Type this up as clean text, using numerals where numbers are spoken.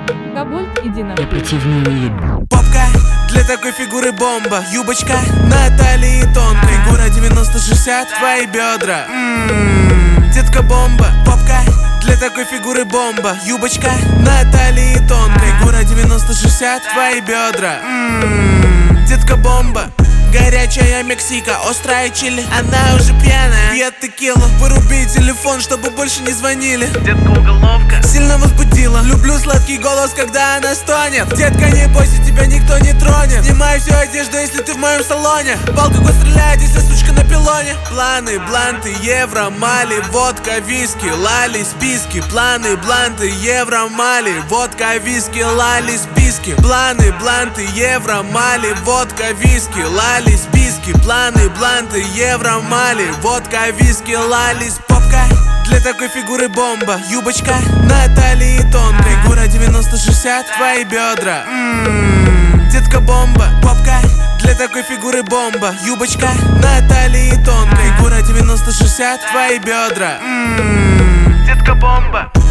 Габуль, иди на. Я противный уебан. Попка для такой фигуры бомба. Юбочка на талии тонкой. Фигура 90-60, твои бедра. Детка бомба. Попка для такой фигуры бомба. Юбочка на талии тонкой. Фигура 90-60, твои бедра. Детка бомба. Горячая Мексика, острая чили. Она уже пьяная, пьет текилу. Выруби телефон, чтобы больше не звонили. Детка уголовка сильно возбудила. Люблю сладкий голос, когда она стонет. Детка, не бойся, тебя никто не тронет. Снимай всю одежду, если ты в моем салоне. Алкоголь стреляет, если сучка на пилоне. Планы, бланты, евро, мали. Водка, виски, лали, списки. Планы, бланты, евро, мали. Водка, виски, лали, списки. Планы, бланты, евро, мали. Водка, виски, лали, списки. Планы, бланты, евро, мали. Водка, виски, лали, попка для такой фигуры бомба. Юбочка на талии тонкой. Фигура 90-60, твои бедра. Детка бомба. Попка для такой фигуры бомба. Юбочка на талии тонкой. Фигура 90-60, твои бедра. Детка бомба.